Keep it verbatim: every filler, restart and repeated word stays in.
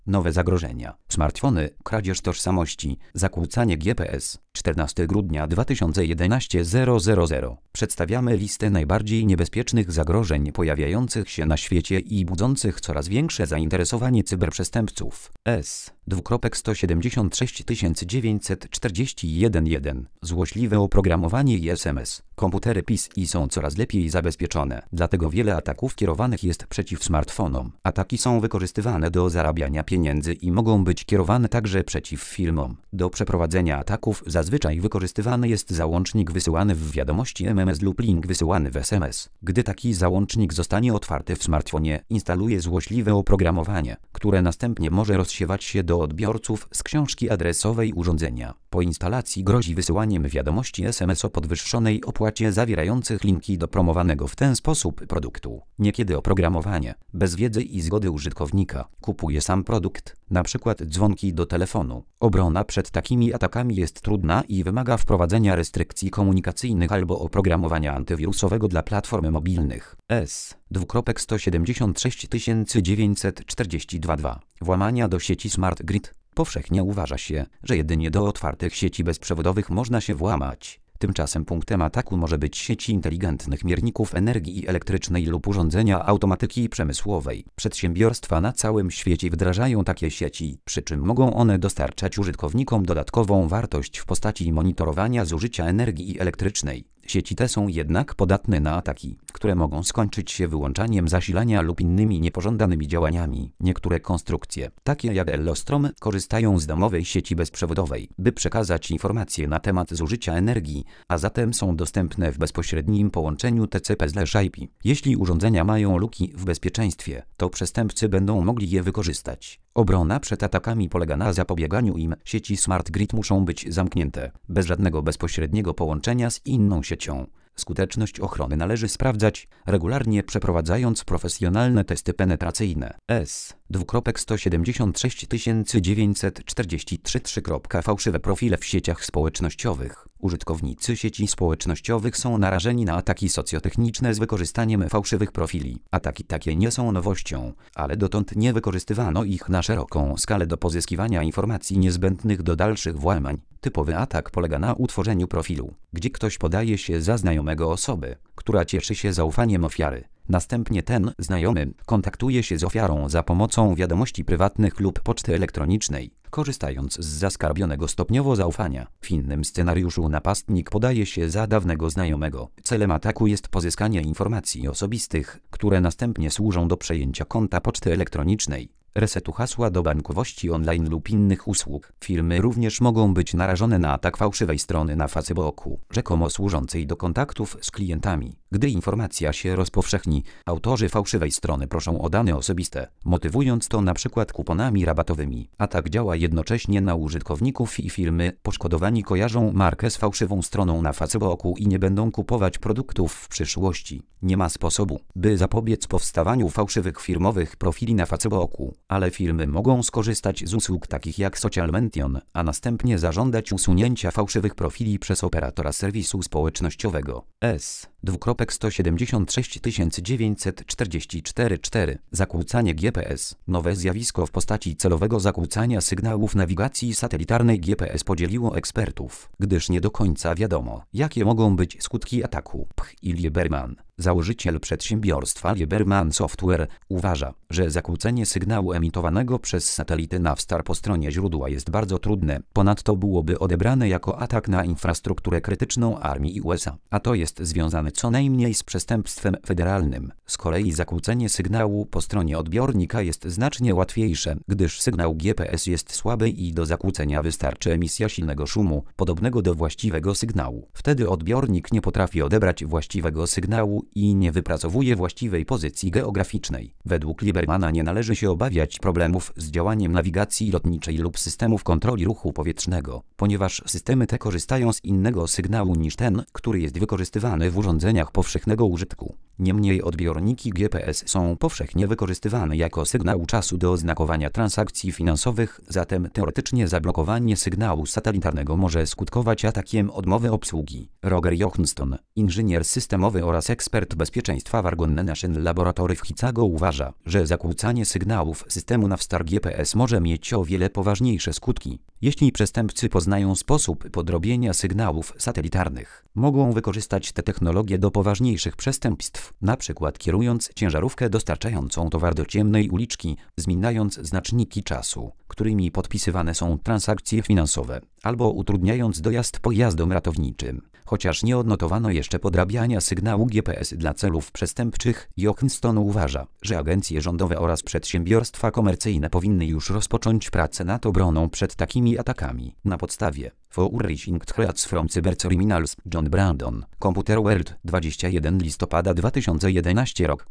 Nowe zagrożenia. Smartfony, kradzież tożsamości, zakłócanie G P S. czternastego grudnia dwa tysiące jedenastego zero zero zero. Przedstawiamy listę najbardziej niebezpiecznych zagrożeń pojawiających się na świecie i budzących coraz większe zainteresowanie cyberprzestępców. S. sto siedemdziesiąt sześć tysięcy dziewięćset czterdzieści jeden jeden. Złośliwe oprogramowanie i S M S. Komputery P I S I są coraz lepiej zabezpieczone, dlatego wiele ataków kierowanych jest przeciw smartfonom. Ataki są wykorzystywane do zarabiania pieniędzy i mogą być kierowane także przeciw firmom. Do przeprowadzenia ataków zazwyczaj wykorzystywany jest załącznik wysyłany w wiadomości M M S lub link wysyłany w S M S. Gdy taki załącznik zostanie otwarty w smartfonie, instaluje złośliwe oprogramowanie, które następnie może rozsiewać się do odbiorców z książki adresowej urządzenia. Po instalacji grozi wysyłaniem wiadomości S M S o podwyższonej opłacie zawierających linki do promowanego w ten sposób produktu. Niekiedy oprogramowanie, bez wiedzy i zgody użytkownika, kupuje sam produkt, np. dzwonki do telefonu. Obrona przed takimi atakami jest trudna i wymaga wprowadzenia restrykcji komunikacyjnych albo oprogramowania antywirusowego dla platform mobilnych. S. sto siedemdziesiąt sześć tysięcy dziewięćset czterdzieści dwa. Włamania do sieci Smart Grid. Powszechnie uważa się, że jedynie do otwartych sieci bezprzewodowych można się włamać. Tymczasem punktem ataku może być sieci inteligentnych mierników energii elektrycznej lub urządzenia automatyki przemysłowej. Przedsiębiorstwa na całym świecie wdrażają takie sieci, przy czym mogą one dostarczać użytkownikom dodatkową wartość w postaci monitorowania zużycia energii elektrycznej. Sieci te są jednak podatne na ataki, które mogą skończyć się wyłączaniem zasilania lub innymi niepożądanymi działaniami. Niektóre konstrukcje, takie jak Ellostrom, korzystają z domowej sieci bezprzewodowej, by przekazać informacje na temat zużycia energii, a zatem są dostępne w bezpośrednim połączeniu T C P I P. Jeśli urządzenia mają luki w bezpieczeństwie, to przestępcy będą mogli je wykorzystać. Obrona przed atakami polega na zapobieganiu im. Sieci Smart Grid muszą być zamknięte, bez żadnego bezpośredniego połączenia z inną siecią. Skuteczność ochrony należy sprawdzać, regularnie przeprowadzając profesjonalne testy penetracyjne. S. sto siedemdziesiąt sześć tysięcy dziewięćset czterdzieści trzy. Fałszywe profile w sieciach społecznościowych. Użytkownicy sieci społecznościowych są narażeni na ataki socjotechniczne z wykorzystaniem fałszywych profili. Ataki takie nie są nowością, ale dotąd nie wykorzystywano ich na szeroką skalę do pozyskiwania informacji niezbędnych do dalszych włamań. Typowy atak polega na utworzeniu profilu, gdzie ktoś podaje się za znajomego osoby, która cieszy się zaufaniem ofiary. Następnie ten znajomy kontaktuje się z ofiarą za pomocą wiadomości prywatnych lub poczty elektronicznej, korzystając z zaskarbionego stopniowo zaufania. W innym scenariuszu napastnik podaje się za dawnego znajomego. Celem ataku jest pozyskanie informacji osobistych, które następnie służą do przejęcia konta poczty elektronicznej, resetu hasła do bankowości online lub innych usług. Firmy również mogą być narażone na atak fałszywej strony na Facebooku, rzekomo służącej do kontaktów z klientami. Gdy informacja się rozpowszechni, autorzy fałszywej strony proszą o dane osobiste, motywując to np. kuponami rabatowymi. Atak działa jednocześnie na użytkowników i firmy. Poszkodowani kojarzą markę z fałszywą stroną na Facebooku i nie będą kupować produktów w przyszłości. Nie ma sposobu, by zapobiec powstawaniu fałszywych firmowych profili na Facebooku, ale firmy mogą skorzystać z usług takich jak Social Mention, a następnie zażądać usunięcia fałszywych profili przez operatora serwisu społecznościowego. S. sto siedemdziesiąt sześć tysięcy dziewięćset czterdzieści cztery. Zakłócanie G P S. Nowe zjawisko w postaci celowego zakłócania sygnałów nawigacji satelitarnej G P S podzieliło ekspertów, gdyż nie do końca wiadomo, jakie mogą być skutki ataku. P H I Lieberman, założyciel przedsiębiorstwa Lieberman Software, uważa, że zakłócenie sygnału emitowanego przez satelity Navstar po stronie źródła jest bardzo trudne. Ponadto byłoby odebrane jako atak na infrastrukturę krytyczną armii U S A, a to jest związane co najmniej z przestępstwem federalnym. Z kolei zakłócenie sygnału po stronie odbiornika jest znacznie łatwiejsze, gdyż sygnał G P S jest słaby i do zakłócenia wystarczy emisja silnego szumu, podobnego do właściwego sygnału. Wtedy odbiornik nie potrafi odebrać właściwego sygnału i nie wypracowuje właściwej pozycji geograficznej. Według Liebermana nie należy się obawiać problemów z działaniem nawigacji lotniczej lub systemów kontroli ruchu powietrznego, ponieważ systemy te korzystają z innego sygnału niż ten, który jest wykorzystywany w urządzeniu urządzeniach powszechnego użytku. Niemniej odbiorniki G P S są powszechnie wykorzystywane jako sygnał czasu do oznakowania transakcji finansowych, zatem teoretycznie zablokowanie sygnału satelitarnego może skutkować atakiem odmowy obsługi. Roger Johansson, inżynier systemowy oraz ekspert bezpieczeństwa w Argonne National Laboratory w Chicago uważa, że zakłócanie sygnałów systemu Navstar G P S może mieć o wiele poważniejsze skutki. Jeśli przestępcy poznają sposób podrobienia sygnałów satelitarnych, mogą wykorzystać te technologie do poważniejszych przestępstw, na przykład kierując ciężarówkę dostarczającą towar do ciemnej uliczki, zmieniając znaczniki czasu, którymi podpisywane są transakcje finansowe, albo utrudniając dojazd pojazdom ratowniczym. Chociaż nie odnotowano jeszcze podrabiania sygnału G P S dla celów przestępczych, Johansson uważa, że agencje rządowe oraz przedsiębiorstwa komercyjne powinny już rozpocząć pracę nad obroną przed takimi atakami. Na podstawie Foraging Threats from Cybercriminals John Brandon, Computer World, dwudziestego pierwszego listopada dwa tysiące jedenastego rok.